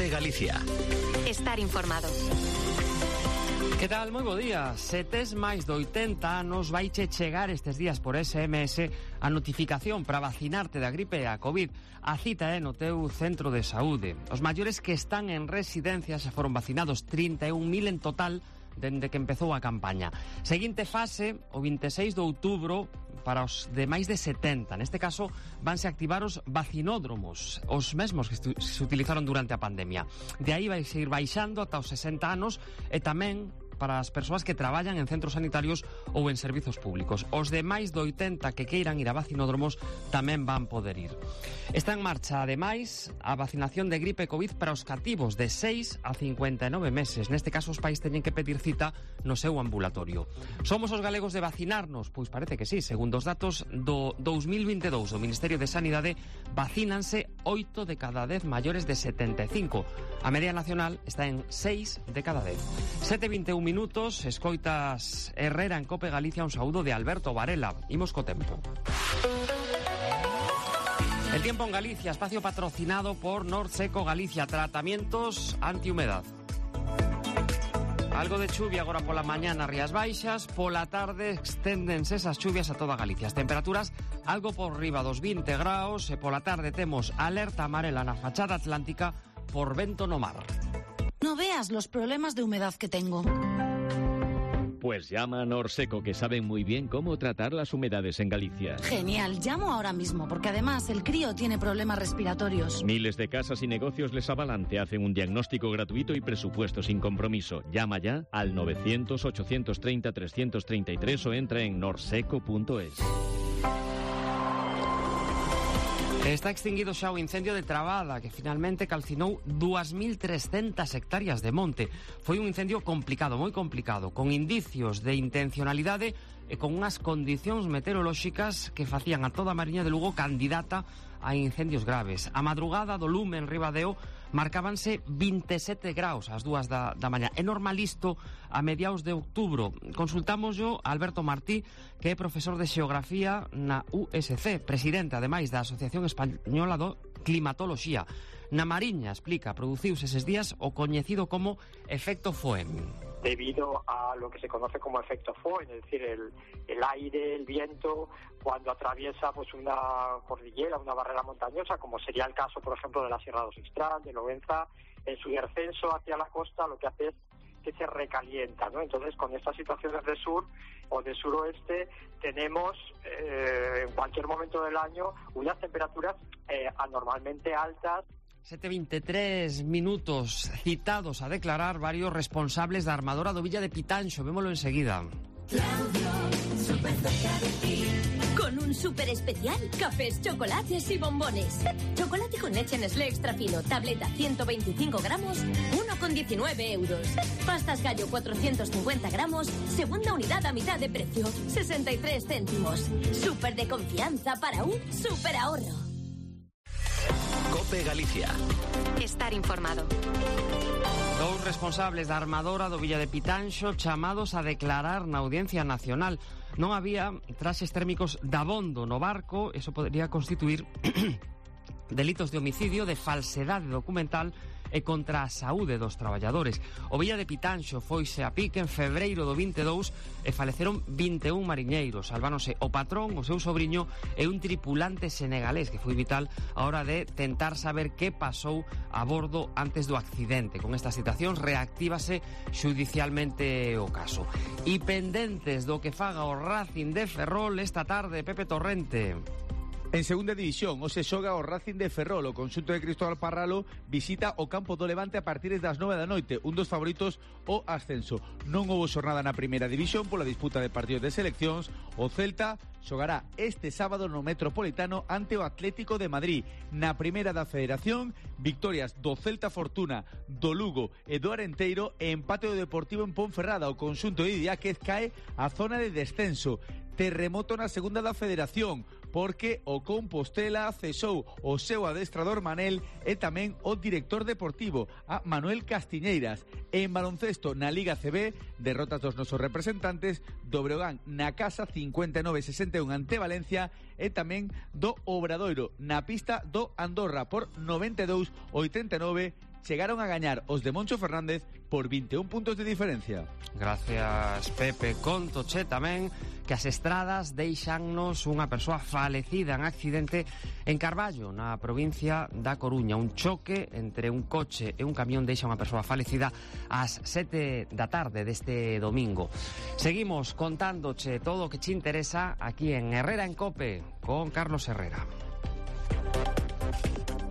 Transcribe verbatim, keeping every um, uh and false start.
COPE Galicia. Estar informado. Que tal? Moi bo día. Se tes máis de oitenta anos, vaiche chegar estes días por S M S a notificación para vacinarte da gripe e a COVID. A cita é no teu centro de saúde. Os maiores que están en residencia se foron vacinados, trinta e un mil en total, dende que empezou a campaña. Seguinte fase, o vinte e seis de outubro, para os de máis de setenta. Neste caso, vanse activar os vacinódromos, os mesmos que se utilizaron durante a pandemia. De aí vai seguir baixando ata os sesenta anos e tamén para as persoas que traballan en centros sanitarios ou en servizos públicos. Os de máis de oitenta que queiran ir a vacinódromos tamén van poder ir. Está en marcha, ademais, a vacinación de gripe e COVID para os cativos de seis a cincuenta e nove meses. Neste caso, os pais teñen que pedir cita no seu ambulatorio. Somos os galegos de vacinarnos? Pois parece que sí. Segundo os datos do dous mil vinte e dous do Ministerio de Sanidade, vacínanse oito de cada dez maiores de setenta e cinco. A media nacional está en seis de cada dez. sete e vinte e un minutos, escoitas Herrera en COPE Galicia, un saúdo de Alberto Varela. Imos co tempo. El tiempo en Galicia, espacio patrocinado por Norseco Galicia, tratamientos antihumedad. Algo de chuvia agora pola mañana, Rías Baixas, pola tarde exténdense esas chuvias a toda Galicia. As temperaturas algo por riba dos vinte graus e pola tarde temos alerta amarela na fachada atlántica por vento no mar. No veas los problemas de humedad que tengo. Pues llama a Norseco, que saben muy bien cómo tratar las humedades en Galicia. Genial, llamo ahora mismo, porque además el crío tiene problemas respiratorios. Miles de casas y negocios les avalan, te hacen un diagnóstico gratuito y presupuesto sin compromiso. Llama ya al novecientos, ochocientos treinta, trescientos treinta y tres o entra en norseco punto es. Está extinguido xa o incendio de Trabada, que finalmente calcinou dúas mil trescentas hectáreas de monte. Foi un incendio complicado, moi complicado, con indicios de intencionalidade e con unhas condicións meteorolóxicas que facían a toda a Mariña de Lugo candidata a incendios graves. A madrugada do lume en Ribadeo marcábanse vinte e sete graus ás dúas da, da mañá. É normal isto a mediados de outubro. Consultamos yo a Alberto Martí, que é profesor de Xeografía na U S C, presidente, ademais, da Asociación Española do Climatoloxía. Na Mariña, explica, produciuse eses días o coñecido como efecto Foehn. Debido a lo que se conoce como efecto Foehn, es decir, el, el aire, el viento, cuando atraviesa pues una cordillera, una barrera montañosa, como sería el caso, por ejemplo, de la Sierra do Sistral, de Lobenza, en su descenso hacia la costa, lo que hace es que se recalienta, ¿no? Entonces, con estas situaciones de sur o de suroeste, tenemos eh, en cualquier momento del año unas temperaturas eh, anormalmente altas. sete e veintitrés minutos, citados a declarar varios responsables da armadora do Villa de Pitanxo. Vémolo enseguida. Claudio, súper cerca de ti. Con un súper especial, cafés, chocolates y bombones. Chocolate con leche Nestlé extra fino, tableta ciento veinticinco gramos, uno con diecinueve euros. Pastas Gallo cuatrocientos cincuenta gramos, segunda unidad a mitad de precio, sesenta y tres céntimos. Súper de confianza para un súper ahorro. COPE Galicia. Estar informado. Dous responsables da armadora do Villa de Pitanxo chamados a declarar na Audiencia Nacional. Non había traxes térmicos dabondo no barco, eso podría constituir delitos de homicidio, de falsedade documental e contra a saúde dos traballadores. O Villa de Pitanxo foise a pique en febreiro do vinte e dous e faleceron vinte e un mariñeiros. Salváronse o patrón, o seu sobriño e un tripulante senegalés, que foi vital a hora de tentar saber que pasou a bordo antes do accidente. Con estas citacións reactívase xudicialmente o caso. E pendentes do que faga o Racing de Ferrol esta tarde, Pepe Torrente. En segunda división, hoxe xoga o Racing de Ferrol. O conxunto de Cristóbal Parralo visita o campo do Levante a partir das nove da noite, un dos favoritos ao ascenso. Non houbo xornada na primeira división pola disputa de partidos de seleccións. O Celta xogará este sábado no Metropolitano ante o Atlético de Madrid. Na primeira da Federación, victorias do Celta Fortuna, do Lugo e do Arenteiro e empate do Deportivo en Ponferrada. O conxunto de Idiáquez cae a zona de descenso. Terremoto na segunda da Federación, porque o Compostela cesou o seu adestrador Manel e tamén o director deportivo, a Manuel Castiñeiras. En baloncesto na Liga C B, derrotas dos nosos representantes do Breogán na casa cincuenta e nove a sesenta e un ante Valencia e tamén do Obradoiro na pista do Andorra por noventa e dous a oitenta e nove chegaron a gañar os de Moncho Fernández por veintiún puntos de diferencia. Gracias, Pepe. Contoche tamén que as estradas deixannos unha persoa falecida en accidente en Carballo, na provincia da Coruña. Un choque entre un coche e un camión deixa unha persoa falecida ás sete da tarde deste domingo. Seguimos contándoche todo o que te interesa aquí en Herrera en Cope con Carlos Herrera.